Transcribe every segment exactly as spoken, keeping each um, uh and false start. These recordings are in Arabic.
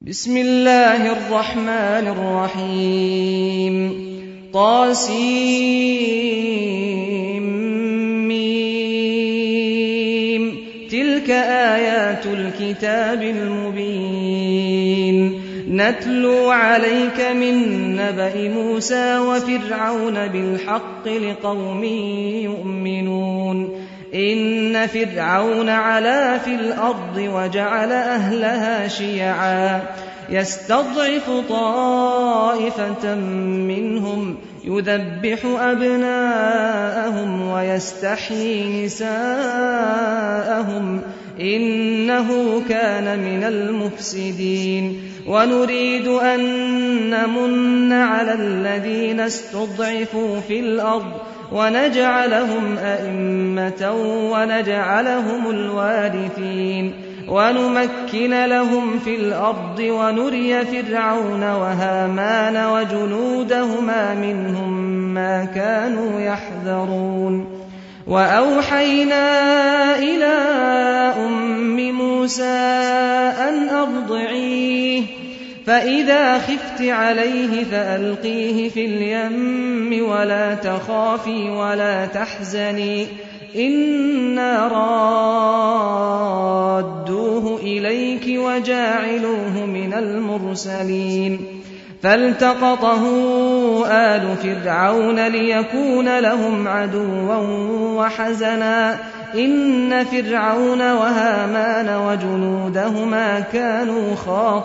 بسم الله الرحمن الرحيم طاسيم تلك آيات الكتاب المبين نتلو عليك من نبأ موسى وفرعون بالحق لقوم يؤمنون إن فرعون علا في الأرض وجعل أهلها شيعا يستضعف طائفة منهم يذبح أبناءهم ويستحيي نساءهم إنه كان من المفسدين ونريد أن نمن على الذين استضعفوا في الأرض ونجعلهم أئمة ونجعلهم الوارثين ونمكن لهم في الأرض ونري فرعون وهامان وجنودهما منهم ما كانوا يحذرون وأوحينا إلى أم موسى أن أرضعيه فإذا خفت عليه فألقيه في اليم ولا تخافي ولا تحزني إنا رادوه إليك وجاعلوه من المرسلين فالتقطه آل فرعون ليكون لهم عدوا وحزنا إن فرعون وهامان وجنودهما كانوا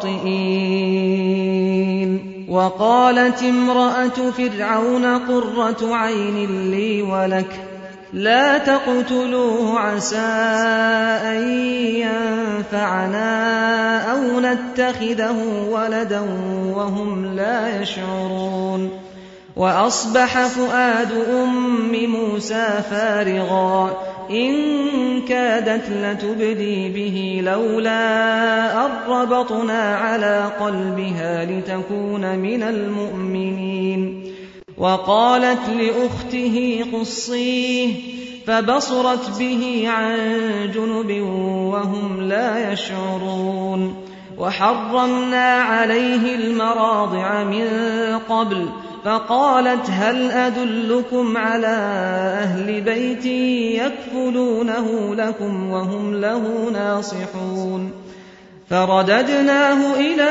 خاطئين وقالت امرأة فرعون قرة عين لي ولك لا تقتلوه عسى أن ينفعنا أو نتخذه ولدا وهم لا يشعرون وأصبح فؤاد أم موسى فارغا إن كادت لتبدي به لولا أن ربطنا على قلبها لتكون من المؤمنين وقالت لأخته قصيه فبصرت به عن جنب وهم لا يشعرون وحرمنا عليه المراضع من قبل فقالت هل أدلكم على أهل بيت يكفلونه لكم وهم له ناصحون فرددناه إلى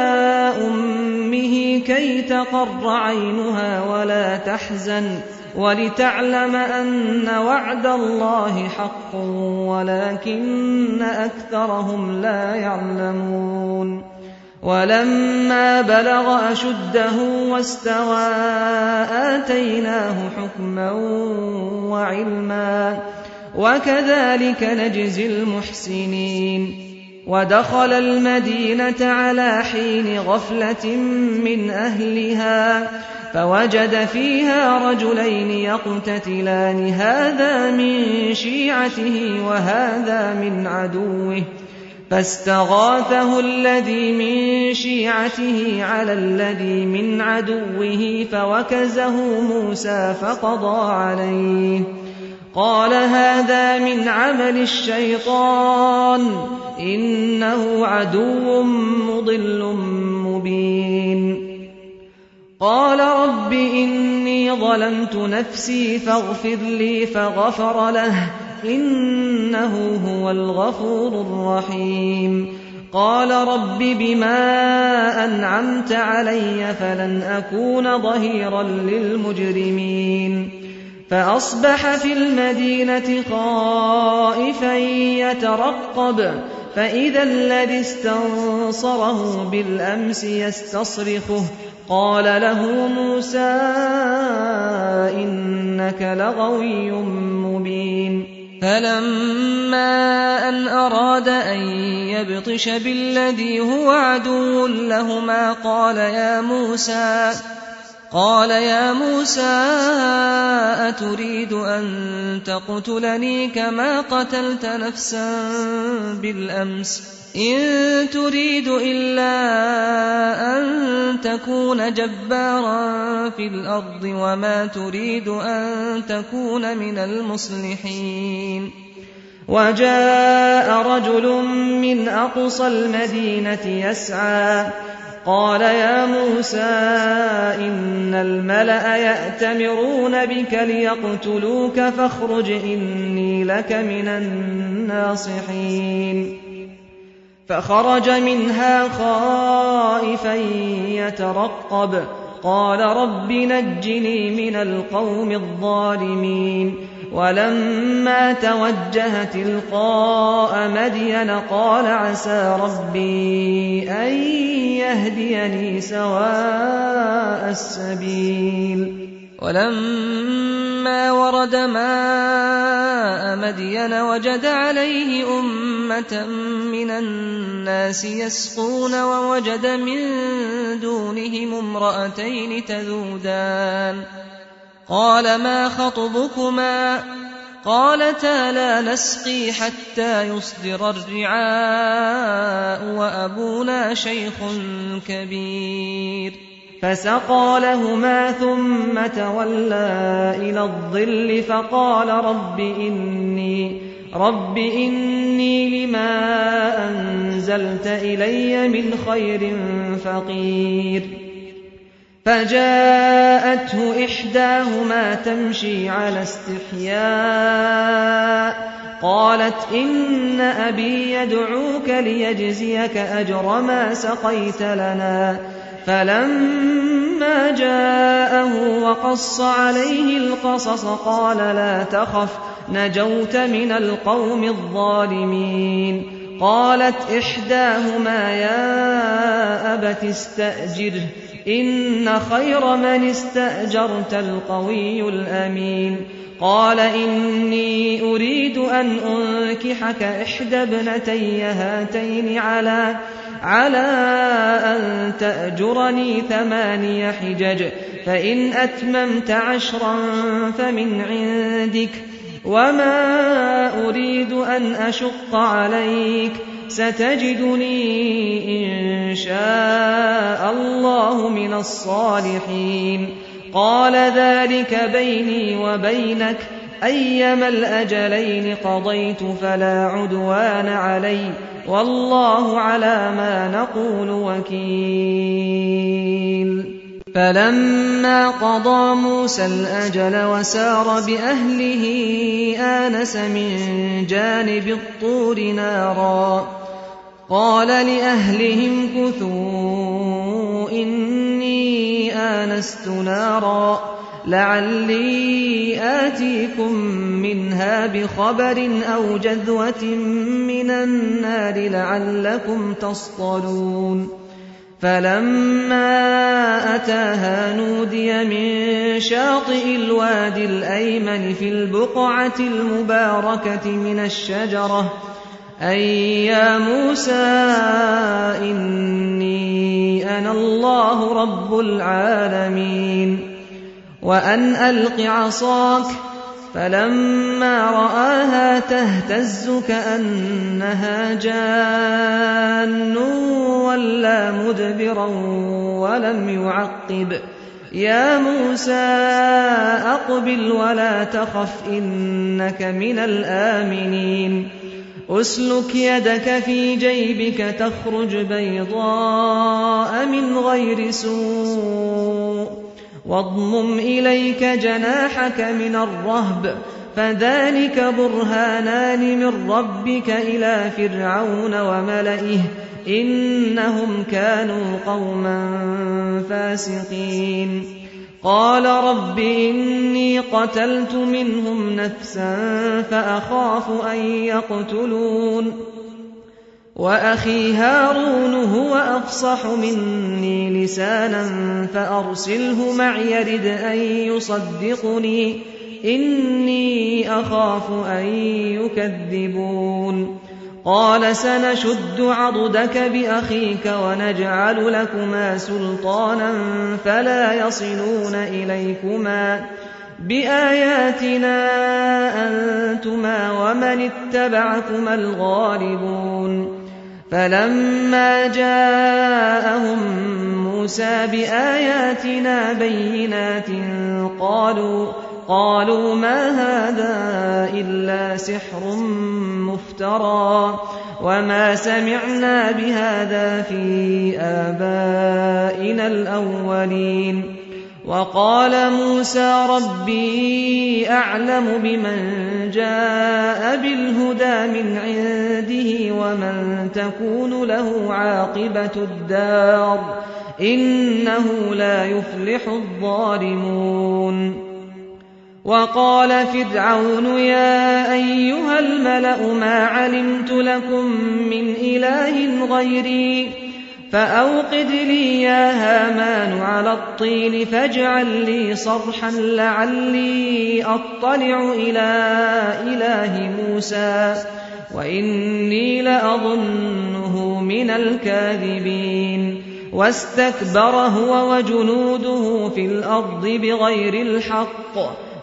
أمه كي تقر عينها ولا تحزن ولتعلم أن وعد الله حق ولكن أكثرهم لا يعلمون ولما بلغ أشده واستوى آتيناه حكما وعلما وكذلك نجزي المحسنين ودخل المدينة على حين غفلة من أهلها فوجد فيها رجلين يقتتلان هذا من شيعته وهذا من عدوه فاستغاثه الذي من شيعته على الذي من عدوه فوكزه موسى فقضى عليه قال هذا من عمل الشيطان إنه عدو مضل مبين قال رب إني ظلمت نفسي فاغفر لي فغفر له إنه هو الغفور الرحيم قال رب بما أنعمت علي فلن أكون ظهيرا للمجرمين فأصبح في المدينة خائفا يترقب فإذا الذي استنصره بالأمس يستصرخه قال له موسى إنك لغوي مبين فلما أن أراد أن يبطش بالذي هو عدو لهما قال يا موسى قال يا موسى أتريد أن تقتلني كما قتلت نفسا بالأمس إن تريد إلا أن تكون جبارا في الأرض وما تريد أن تكون من المصلحين وجاء رجل من أقصى المدينة يسعى قال يا موسى إن الملأ يأتمرون بك ليقتلوك فاخرج إني لك من الناصحين فخرج منها خائفا يترقب قال رب نجني من القوم الظالمين ولما توجه تلقاء مدين قال عسى ربي أن يهديني سواء السبيل ولما ورد ماء مدين وجد عليه أمة من الناس يسقون ووجد من دونهم امرأتين تذودان قال ما خطبكما قالتا لا نسقي حتى يصدر الرعاء وأبونا شيخ كبير فسقى لهما ثم تولى إلى الظل فقال رب إني, رب إني لما أنزلت إلي من خير فقير فجاءته إحداهما تمشي على استحياء قالت إن أبي يدعوك ليجزيك أجر ما سقيت لنا فلما جاءه وقص عليه القصص قال لا تخف نجوت من القوم الظالمين قالت إحداهما يا أبت استأجره إن خير من استأجرت القوي الأمين قال إني أريد أن أنكحك إحدى ابنتي هاتين على على أن تأجرني ثماني حجج فإن أتممت عشرا فمن عندك وما أريد أن أشق عليك ستجدني إن شاء الله من الصالحين قال ذلك بيني وبينك أيما الأجلين قضيت فلا عدوان علي والله على ما نقول وكيل فلما قضى موسى الأجل وسار بأهله آنس من جانب الطور نارا قال لأهلهم كثوا إني آنست نارا لعلي آتيكم منها بخبر أو جذوة من النار لعلكم تصطلون فلما أتاها نودي من شاطئ الوادي الأيمن في البقعة المباركة من الشجرة أي يا موسى إني أنا الله رب العالمين وأن ألق عصاك فلما رآها تهتز كأنها جان ولا مدبرا ولم يعقب يا موسى أقبل ولا تخف إنك من الآمنين أسلك يدك في جيبك تخرج بيضاء من غير سوء واضمم إليك جناحك من الرهب فذلك برهانان من ربك إلى فرعون وملئه إنهم كانوا قوما فاسقين قال رب إني قتلت منهم نفسا فأخاف أن يقتلون وأخي هارون هو أفصح مني لسانا فأرسله معي يرد أن يصدقني إني أخاف أن يكذبون قال سنشد عضدك بأخيك ونجعل لكما سلطانا فلا يصلون إليكما بآياتنا أنتما ومن اتبعكما الغالبون فلما جاءهم موسى بآياتنا بينات قالوا قالوا ما هذا إلا سحر مفترى وما سمعنا بهذا في آبائنا الأولين. وقال موسى ربي أعلم بمن جاء بالهدى من عنده ومن تكون له عاقبة الدار إنه لا يفلح الظالمون. وقال فرعون يا أيها الملأ ما علمت لكم من إله غيري فأوقد لي يا هامان على الطين فاجعل لي صرحا لعلي أطلع إلى إله موسى وإني لأظنه من الكاذبين. واستكبر هو وجنوده في الأرض بغير الحق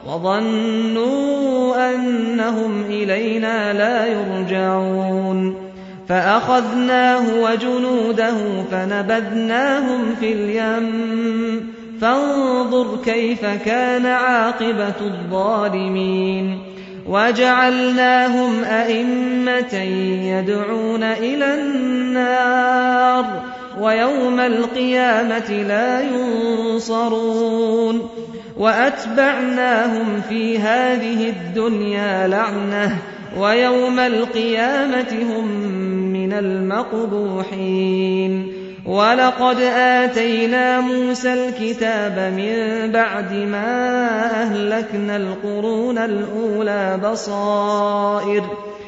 وظنوا أنهم إلينا لا يرجعون. فأخذناه وجنوده فنبذناهم في اليم فانظر كيف كان عاقبة الظالمين. وجعلناهم أئمة يدعون إلى النار ويوم القيامة لا ينصرون. وأتبعناهم في هذه الدنيا لعنة ويوم القيامة هم من المقبوحين. ولقد آتينا موسى الكتاب من بعد ما أهلكنا القرون الأولى بصائر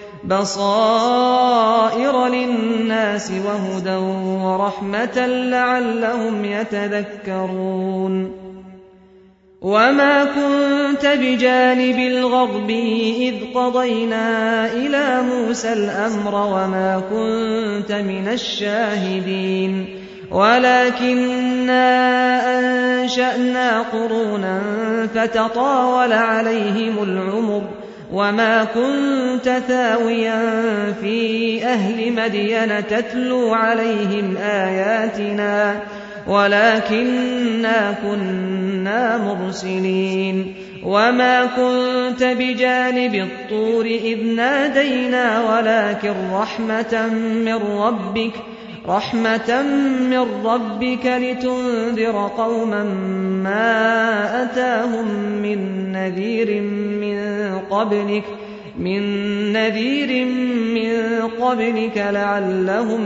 بصائر للناس وهدى ورحمة لعلهم يتذكرون. وما كنت بجانب الغرب إذ قضينا إلى موسى الأمر وما كنت من الشاهدين ولكننا أنشأنا قرونا فتطاول عليهم العمر وما كنت ثاويا في أهل مدين تتلو عليهم آياتنا ولكننا كنا مرسلين. وما كنت بجانب الطور إذ نادينا ولكن رحمة من ربك رحمة من ربك لتنذر قوما ما أتاهم من نذير من قبلك من نذير من قبلك لعلهم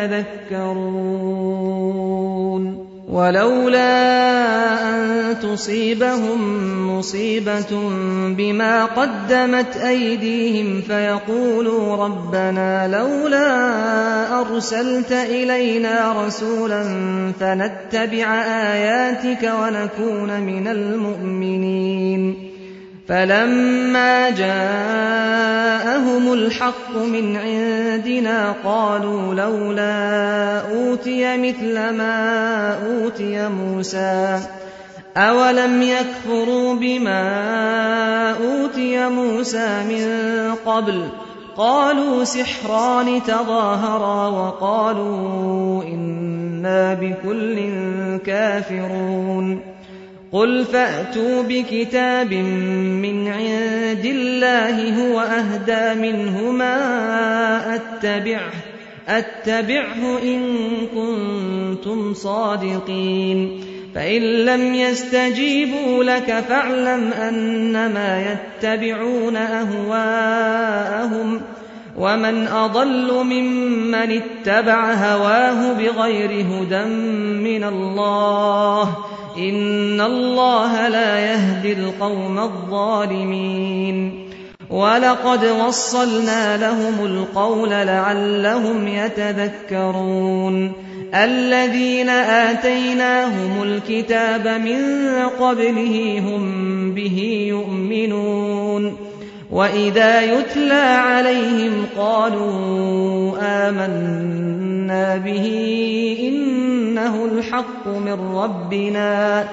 يتذكرون. ولولا أن تصيبهم مصيبة بما قدمت أيديهم فيقولوا ربنا لولا أرسلت إلينا رسولا فنتبع آياتك ونكون من المؤمنين. فلما جاءهم الحق من عندنا قالوا لولا أوتي مثل ما أوتي موسى أولم يكفروا بما أوتي موسى من قبل قالوا سحران تظاهرا وقالوا إنا بكل كافرون. قل فأتوا بكتاب من عند الله هو أهدى منهما أتبعه, أتبعه إن كنتم صادقين. فإن لم يستجيبوا لك فاعلم أنما يتبعون أهواءهم ومن أضل ممن اتبع هواه بغير هدى من الله إن الله لا يهدي القوم الظالمين. ولقد وصلنا لهم القول لعلهم يتذكرون. الذين آتيناهم الكتاب من قبله هم به يؤمنون وإذا يتلى عليهم قالوا آمنا به إنه الحق من ربنا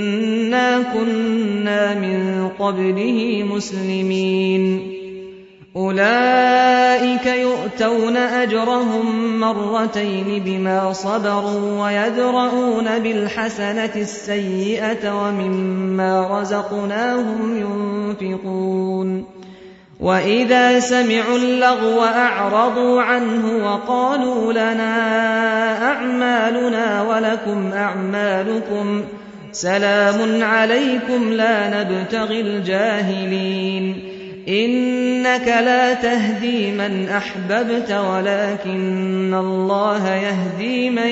إنا كنا من قبله مسلمين. أولئك يؤتون أجرهم مرتين بما صبروا ويدرؤون بالحسنة السيئة ومما رزقناهم ينفقون وإذا سمعوا اللغو أعرضوا عنه وقالوا لنا أعمالنا ولكم أعمالكم سلام عليكم لا نبتغي الجاهلين إنك لا تهدي من أحببت ولكن الله يهدي من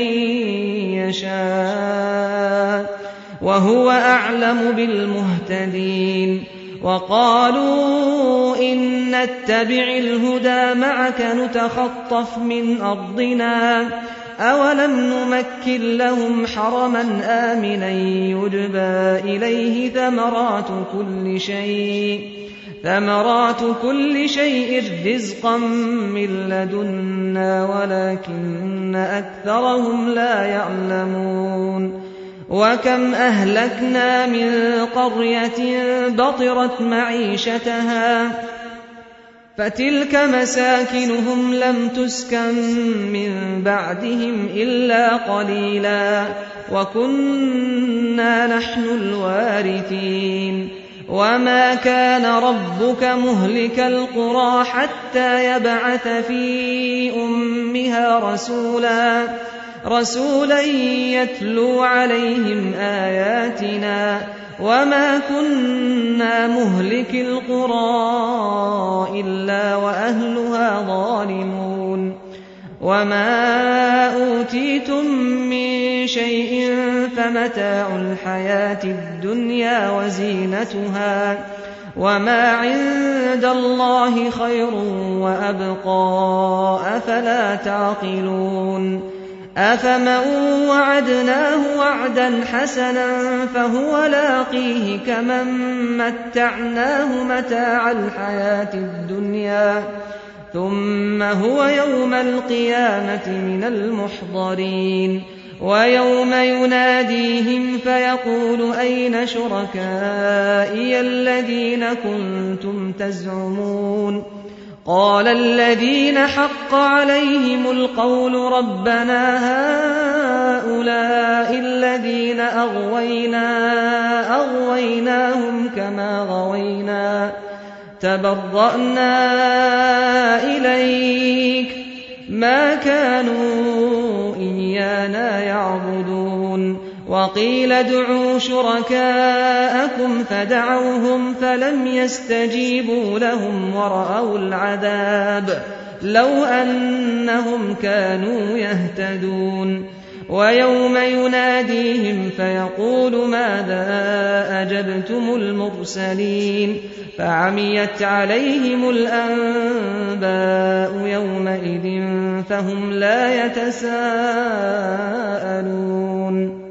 يشاء وهو أعلم بالمهتدين وقالوا إن نتبع الهدى معك نتخطف من أرضنا أولم نمكن لهم حرما آمنا يجبى إليه ثمرات كل شيء ثمرات كل شيء رزقا من لدنا ولكن أكثرهم لا يعلمون وكم أهلكنا من قرية بطرت معيشتها فتلك مساكنهم لم تسكن من بعدهم إلا قليلا وكنا نحن الوارثين وما كان ربك مهلك القرى حتى يبعث في أمها رسولا رسولا يتلو عليهم آياتنا وما كنا مهلك القرى إلا وأهلها ظالمون وما أوتيتم من شيء فمتاع الحياة الدنيا وزينتها وما عند الله خير وأبقى أفلا تعقلون أفمن وعدناه وعدا حسنا فهو لاقيه كمن متعناه متاع الحياة الدنيا ثم هو يوم القيامة من المحضرين ويوم يناديهم فيقول أين شركائي الذين كنتم تزعمون قال الذين حق عليهم القول ربنا هؤلاء الذين أغوينا أغويناهم كما غوينا تبرأنا إليك ما كانوا إيانا يعبدون وقيل ادعوا شركاءكم فدعوهم فلم يستجيبوا لهم ورأوا العذاب لو أنهم كانوا يهتدون ويوم يناديهم فيقول ماذا أجبتم المرسلين فعميت عليهم الأنباء يومئذ فهم لا يتساءلون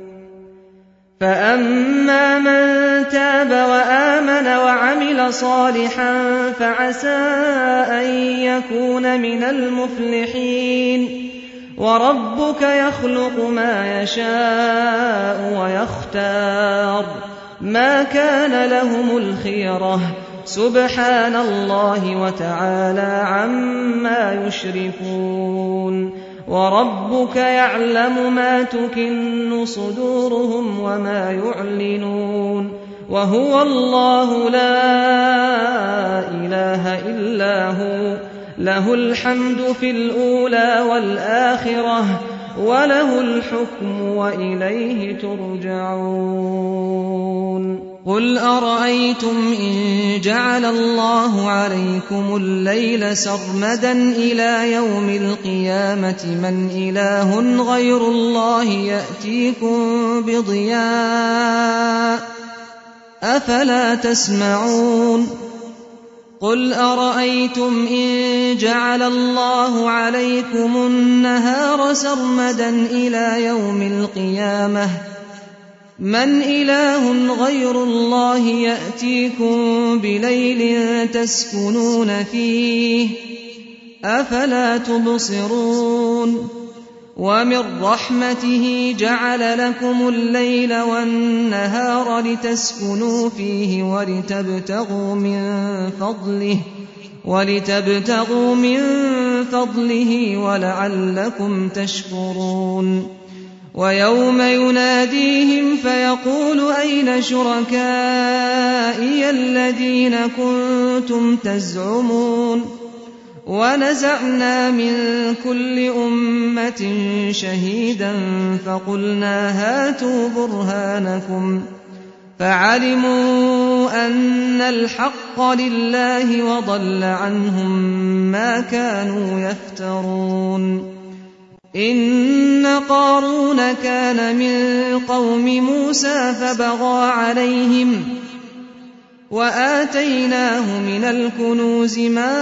فأما من تاب وآمن وعمل صالحا فعسى أن يكون من المفلحين وربك يخلق ما يشاء ويختار ما كان لهم الخيرة سبحان الله وتعالى عما يشركون وربك يعلم ما تكن صدورهم وما يعلنون وهو الله لا إله إلا هو له الحمد في الأولى والآخرة وله الحكم وإليه ترجعون قل أرأيتم إن جعل الله عليكم الليل سرمدا إلى يوم القيامة من إله غير الله يأتيكم بضياء أفلا تسمعون قل أرأيتم إن جعل الله عليكم النهار سرمدا إلى يوم القيامة من إله غير الله يأتيكم بليل تسكنون فيه أفلا تبصرون ومن رحمته جعل لكم الليل والنهار لتسكنوا فيه ولتبتغوا من فضله ولتبتغوا من فضله ولعلكم تشكرون ويوم يناديهم فيقول أين شركائي الذين كنتم تزعمون ونزعنا من كل أمة شهيدا فقلنا هاتوا برهانكم فعلموا أن الحق لله وضل عنهم ما كانوا يفترون إن قارون كان من قوم موسى فبغى عليهم وآتيناه من الكنوز ما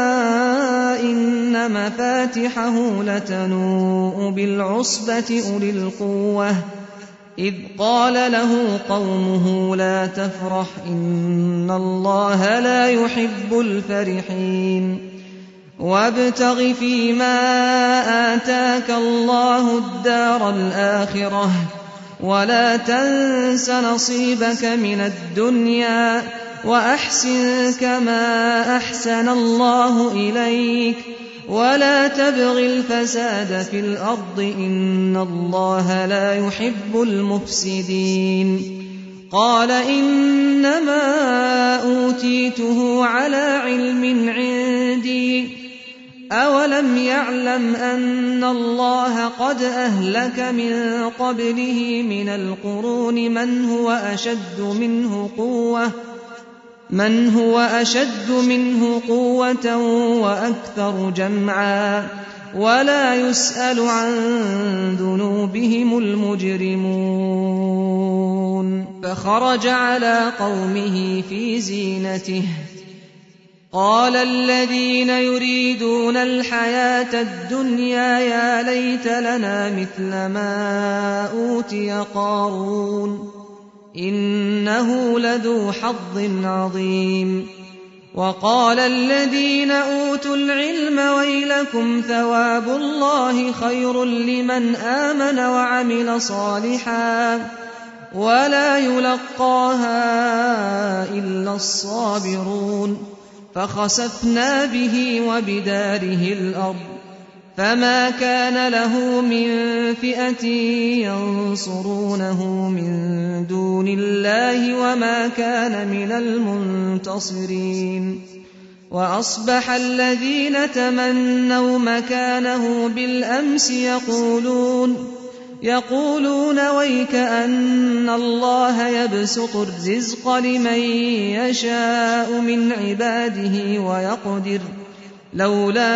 إن مفاتحه لتنوء بالعصبة أولي القوة إذ قال له قومه لا تفرح إن الله لا يحب الفرحين وابتغ فيما آتاك الله الدار الآخرة ولا تنس نصيبك من الدنيا وأحسن كما أحسن الله إليك ولا تبغ الفساد في الأرض إن الله لا يحب المفسدين قال إنما أوتيته على علم عندي أولم يعلم أن الله قد أهلك من قبله من القرون من هو أشد منه قوة من هو أشد منه قوة وأكثر جمعا ولا يسأل عن ذنوبهم المجرمون فخرج على قومه في زينته قال الذين يريدون الحياة الدنيا يا ليت لنا مثل ما أوتي قارون إنه لذو حظ عظيم وقال الذين أوتوا العلم ويلكم ثواب الله خير لمن آمن وعمل صالحا ولا يلقاها إلا الصابرون فخسفنا به وبداره الأرض فما كان له من فئة ينصرونه من دون الله وما كان من المنتصرين وأصبح الذين تمنوا مكانه بالأمس يقولون يقولون ويك أن الله يبسط الرزق لمن يشاء من عباده ويقدر لولا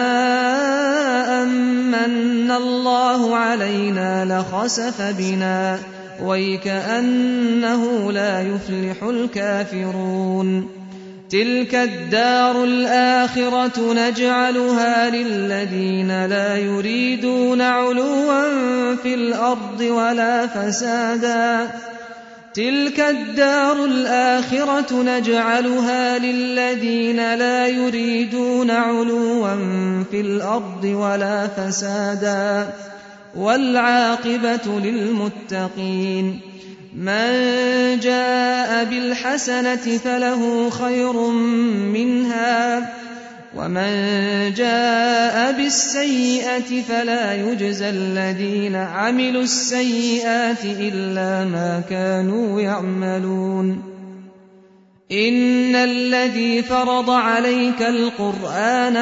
أمن الله علينا لخسف بنا ويك أنه لا يفلح الكافرون تلك الدار الآخرة نجعلها للذين لا يريدون علوا في الأرض ولا فسادا تلك الدار الآخرة نجعلها للذين لا يريدون علوا في الأرض ولا فسادا والعاقبة للمتقين من جاء بالحسنة فله خير منها ومن جاء بالسيئة فلا يجزى الذين عملوا السيئات إلا ما كانوا يعملون إن الذي فرض عليك القرآن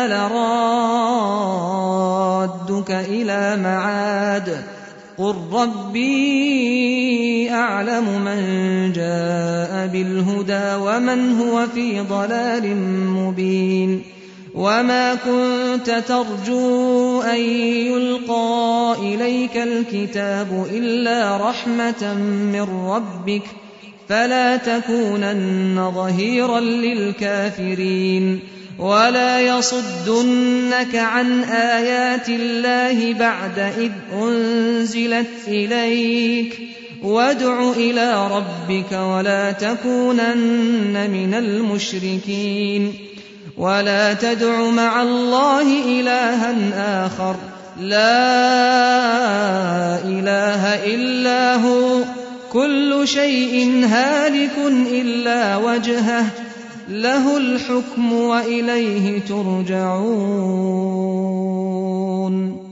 لرادك إلى معاد قل ربي أعلم من جاء بالهدى ومن هو في ضلال مبين وما كنت ترجو أن يلقى إليك الكتاب إلا رحمة من ربك فلا تكونن ظهيرا للكافرين ولا يصدنك عن آيات الله بعد إذ أنزلت إليك وادع إلى ربك ولا تكونن من المشركين ولا تدع مع الله إلها آخر لا إله إلا هو كل شيء هالك إلا وجهه له الحكم وإليه ترجعون.